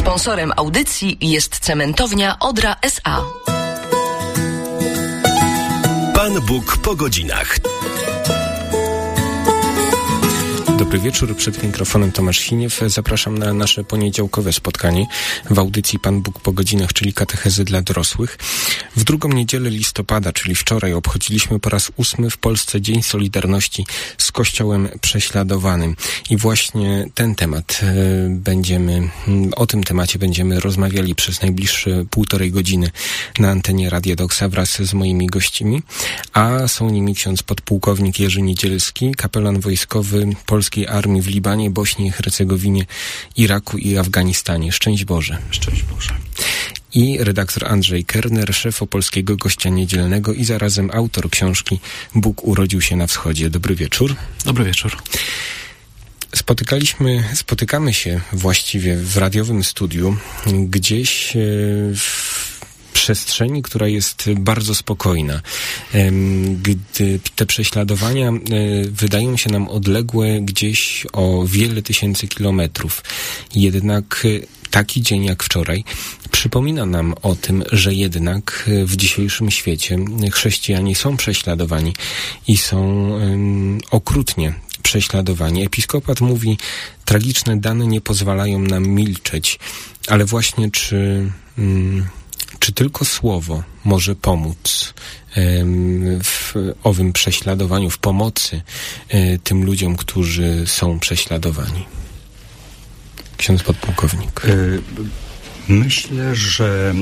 Sponsorem audycji jest cementownia Odra S.A. Pan Bóg po godzinach. Dobry wieczór, przed mikrofonem Tomasz Siniew. Zapraszam na nasze poniedziałkowe spotkanie w audycji Pan Bóg po godzinach, czyli katechezy dla dorosłych. W drugą niedzielę listopada, czyli wczoraj, obchodziliśmy po raz 8 w Polsce Dzień Solidarności z Kościołem prześladowanym. I właśnie ten temat o tym temacie będziemy rozmawiali przez najbliższe 1,5 godziny na antenie Radia Doksa wraz z moimi gośćmi, a są nimi ksiądz podpułkownik Jerzy Niedzielski, kapelan wojskowy Polskiej Armii w Libanie, Bośni i Hercegowinie, Iraku i Afganistanie. Szczęść Boże. Szczęść Boże. I redaktor Andrzej Kerner, szef Opolskiego Gościa Niedzielnego i zarazem autor książki Bóg urodził się na wschodzie. Dobry wieczór. Dobry wieczór. Spotykamy się właściwie w radiowym studiu, gdzieś w przestrzeni, która jest bardzo spokojna. Gdy te prześladowania wydają się nam odległe gdzieś o wiele tysięcy kilometrów. Jednak taki dzień jak wczoraj przypomina nam o tym, że jednak w dzisiejszym świecie chrześcijanie są prześladowani i są okrutnie prześladowani. Episkopat mówi, tragiczne dane nie pozwalają nam milczeć, ale właśnie czy tylko słowo może pomóc w owym prześladowaniu, w pomocy tym ludziom, którzy są prześladowani? Ksiądz podpułkownik. Myślę, że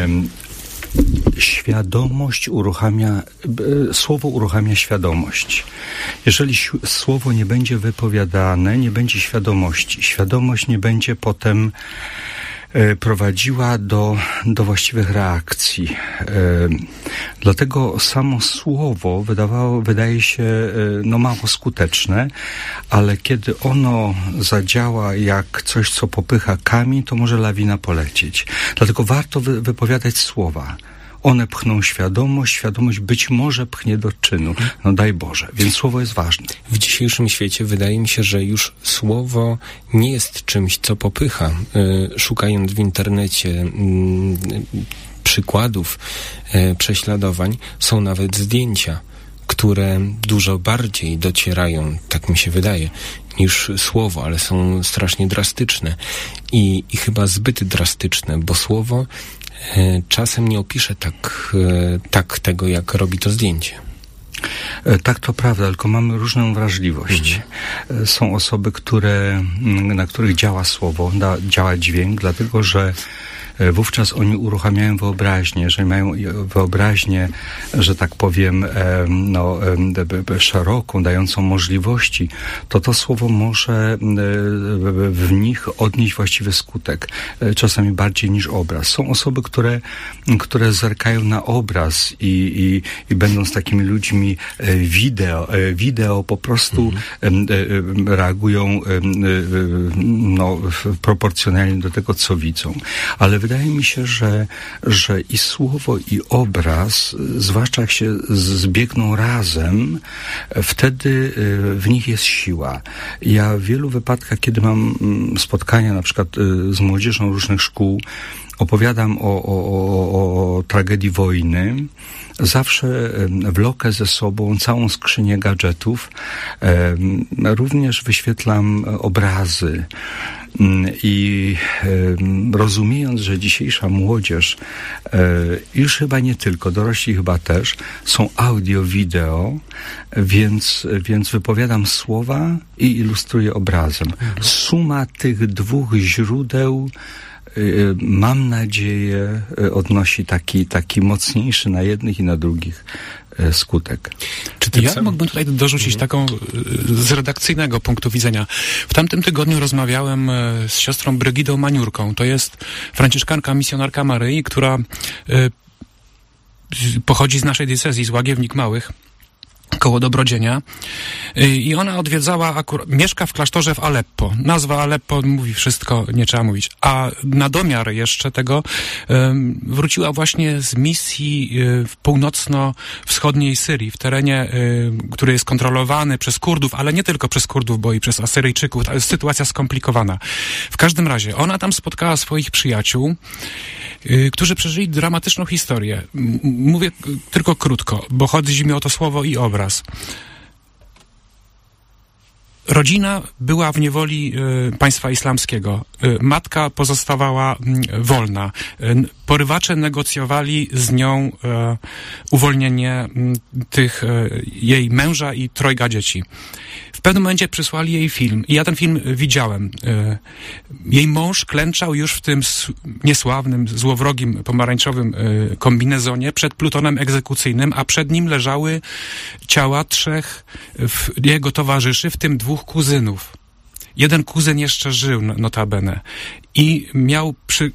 świadomość słowo uruchamia świadomość. Jeżeli słowo nie będzie wypowiadane, nie będzie świadomości. Świadomość nie będzie potem prowadziła do właściwych reakcji. Dlatego samo słowo wydaje się mało skuteczne, ale kiedy ono zadziała jak coś, co popycha kamień, to może lawina polecieć. Dlatego warto wypowiadać słowa. One pchną świadomość być może pchnie do czynu. No daj Boże. Więc słowo jest ważne. W dzisiejszym świecie wydaje mi się, że już słowo nie jest czymś, co popycha. Szukając w internecie przykładów prześladowań, są nawet zdjęcia, które dużo bardziej docierają, tak mi się wydaje, niż słowo, ale są strasznie drastyczne. I chyba zbyt drastyczne, bo słowo czasem nie opisze tak tego, jak robi to zdjęcie. Tak, to prawda, tylko mamy różną wrażliwość. Są osoby, na których działa słowo, działa dźwięk, dlatego że wówczas oni uruchamiają wyobraźnię. Jeżeli mają wyobraźnię, że tak powiem, szeroką, dającą możliwości, to słowo może w nich odnieść właściwy skutek. Czasami bardziej niż obraz. Są osoby, które zerkają na obraz i będąc takimi ludźmi wideo po prostu reagują proporcjonalnie do tego, co widzą. Ale wydaje mi się, że i słowo, i obraz, zwłaszcza jak się zbiegną razem, wtedy w nich jest siła. Ja w wielu wypadkach, kiedy mam spotkania na przykład z młodzieżą różnych szkół, opowiadam o tragedii wojny, zawsze wlokę ze sobą całą skrzynię gadżetów, również wyświetlam obrazy. I rozumiejąc, że dzisiejsza młodzież, już chyba nie tylko, dorośli chyba też, są audio, wideo, więc wypowiadam słowa i ilustruję obrazem. Suma tych dwóch źródeł, mam nadzieję, odnosi taki mocniejszy na jednych i na drugich skutek. Ja mógłbym tutaj dorzucić taką z redakcyjnego punktu widzenia. W tamtym tygodniu rozmawiałem z siostrą Brygidą Maniurką. To jest franciszkanka, misjonarka Maryi, która pochodzi z naszej diecezji, z Łagiewnik Małych. koło Dobrodzienia. I ona odwiedzała, mieszka w klasztorze w Aleppo. Nazwa Aleppo mówi wszystko, nie trzeba mówić. A na domiar jeszcze tego wróciła właśnie z misji w północno-wschodniej Syrii, w terenie, który jest kontrolowany przez Kurdów, ale nie tylko przez Kurdów, bo i przez Asyryjczyków. To jest sytuacja skomplikowana. W każdym razie, ona tam spotkała swoich przyjaciół, którzy przeżyli dramatyczną historię. Mówię tylko krótko, bo chodzi mi o to słowo i obraz. Rodzina była w niewoli państwa islamskiego. Matka pozostawała wolna. Porywacze negocjowali z nią uwolnienie jej męża i 3 dzieci. W pewnym momencie przysłali jej film i ja ten film widziałem. Jej mąż klęczał już w tym niesławnym, złowrogim, pomarańczowym kombinezonie przed plutonem egzekucyjnym, a przed nim leżały ciała 3 jego towarzyszy, w tym 2 kuzynów. Jeden kuzyn jeszcze żył, notabene, i miał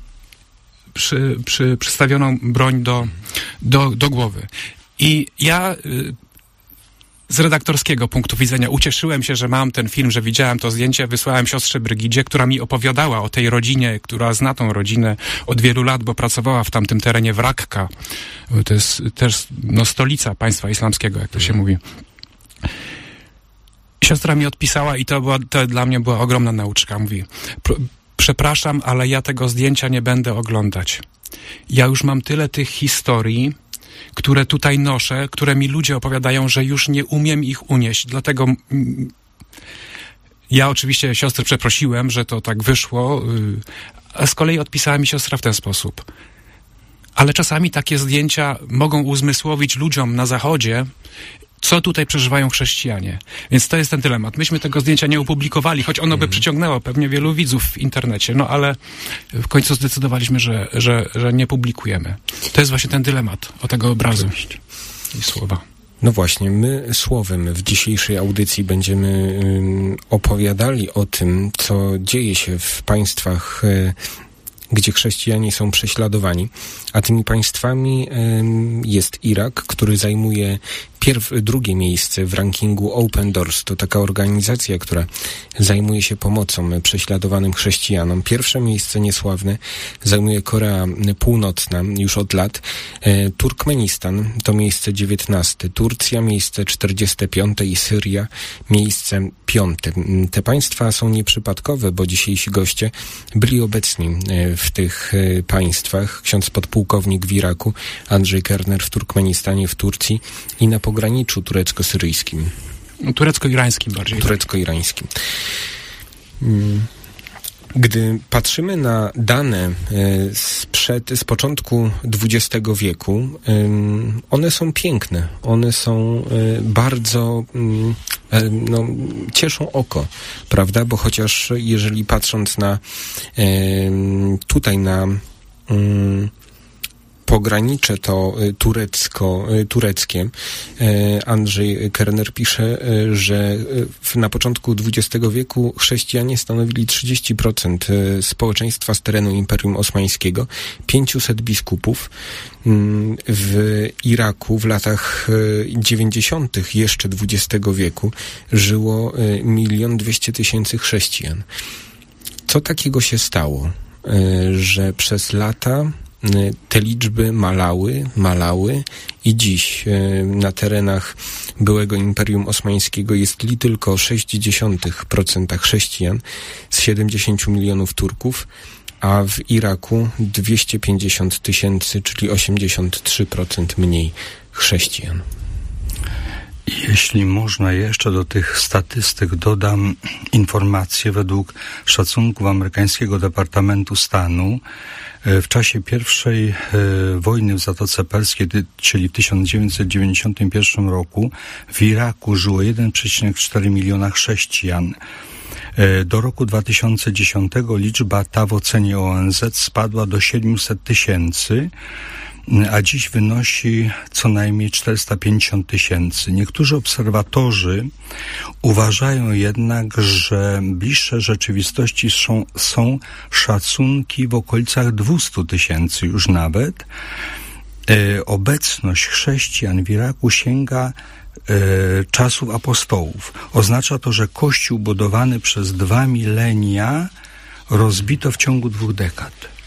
przystawioną broń do głowy. I ja z redaktorskiego punktu widzenia ucieszyłem się, że mam ten film, że widziałem to zdjęcie, wysłałem siostrze Brygidzie, która mi opowiadała o tej rodzinie, która zna tą rodzinę od wielu lat, bo pracowała w tamtym terenie w Rakka. To jest też stolica państwa islamskiego, jak to się mówi. Siostra mi odpisała i to dla mnie była ogromna nauczka. Mówi, przepraszam, ale ja tego zdjęcia nie będę oglądać. Ja już mam tyle tych historii, które tutaj noszę, które mi ludzie opowiadają, że już nie umiem ich unieść. Dlatego ja oczywiście siostrę przeprosiłem, że to tak wyszło, a z kolei odpisała mi siostra w ten sposób. Ale czasami takie zdjęcia mogą uzmysłowić ludziom na Zachodzie, co tutaj przeżywają chrześcijanie. Więc to jest ten dylemat. Myśmy tego zdjęcia nie opublikowali, choć ono by przyciągnęło pewnie wielu widzów w internecie, ale w końcu zdecydowaliśmy, że nie publikujemy. To jest właśnie ten dylemat o tego obrazu i słowa. No właśnie, my słowem w dzisiejszej audycji będziemy opowiadali o tym, co dzieje się w państwach, gdzie chrześcijanie są prześladowani, a tymi państwami jest Irak, który zajmuje drugie miejsce w rankingu Open Doors. To taka organizacja, która zajmuje się pomocą prześladowanym chrześcijanom. Pierwsze miejsce niesławne zajmuje Korea Północna już od lat. Turkmenistan to miejsce 19. Turcja miejsce 45. i Syria miejsce 5. Te państwa są nieprzypadkowe, bo dzisiejsi goście byli obecni w tych państwach. Ksiądz podpułkownik w Iraku, Andrzej Kerner w Turkmenistanie, w Turcji i na pograniczu turecko-syryjskim. Turecko-irańskim bardziej. Turecko-irańskim. Gdy patrzymy na dane z początku XX wieku, one są piękne. One są bardzo, cieszą oko, prawda? Bo chociaż jeżeli patrząc na pogranicze to tureckie. Andrzej Kerner pisze, że na początku XX wieku chrześcijanie stanowili 30% społeczeństwa z terenu Imperium Osmańskiego, 500 biskupów. W Iraku w latach 90. jeszcze XX wieku żyło 1 200 000 chrześcijan. Co takiego się stało, że przez lata te liczby malały i dziś na terenach byłego Imperium Osmańskiego jest tylko 0,6% chrześcijan z 70 milionów Turków, a w Iraku 250 000, czyli 83% mniej chrześcijan. Jeśli można jeszcze do tych statystyk dodam informacje według szacunków amerykańskiego Departamentu Stanu. W czasie I wojny w Zatoce Perskiej, czyli w 1991 roku, w Iraku żyło 1,4 miliona chrześcijan. Do roku 2010 liczba ta w ocenie ONZ spadła do 700 000, a dziś wynosi co najmniej 450 000. Niektórzy obserwatorzy uważają jednak, że bliższe rzeczywistości są szacunki w okolicach 200 000 już nawet. Obecność chrześcijan w Iraku sięga czasów apostołów. Oznacza to, że Kościół budowany przez 2 milenia rozbito w ciągu 2 dekad.